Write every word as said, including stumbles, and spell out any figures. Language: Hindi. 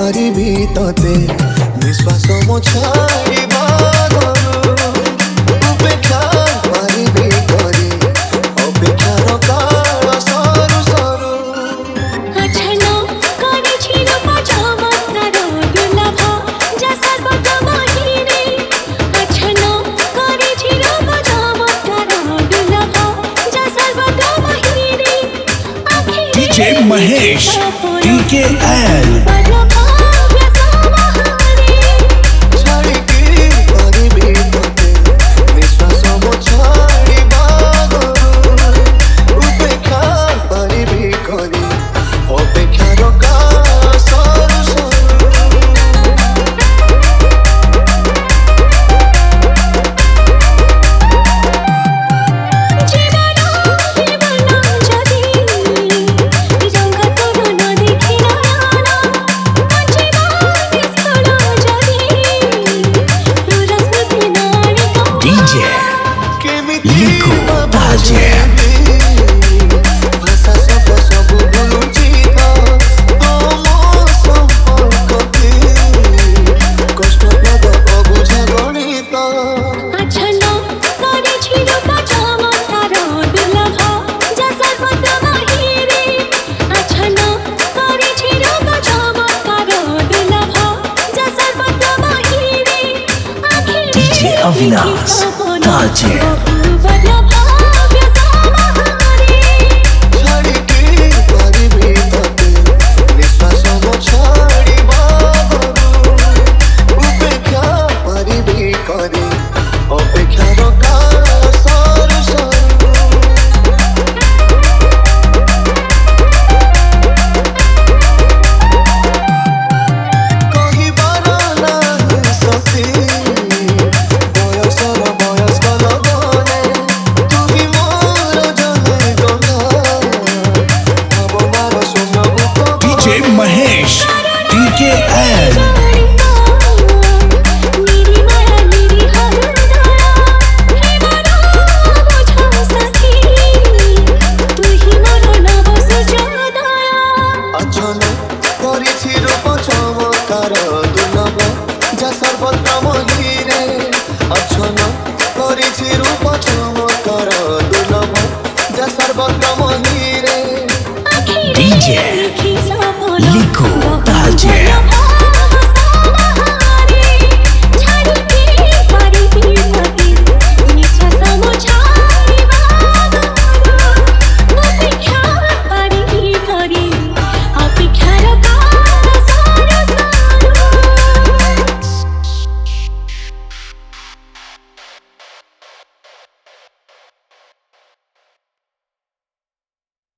पारिबी तते विश्वास मो छाड़िबा घरु उपेक्षा पारिबी करी अपेक्षार काल सरू सरू अछनो करे छिरो चमत्कार दुर्लभ जा सर्वतम हिरे अछनो करे छिरो चमत्कार दुर्लभ जा सर्वतम हिरे DJ Mahesh D K L लिखो ताजे भाषा सब सब भूलुची कष्ट पद अबुझा गणित अछनो करे छिरो चमत्कार दुर्लभ जा सर्वतम हिरे अछनो करे छिरो चमत्कार दुर्लभ जा सर्वतम हिरे डीजे अविनाश ताजे महेश डी के एल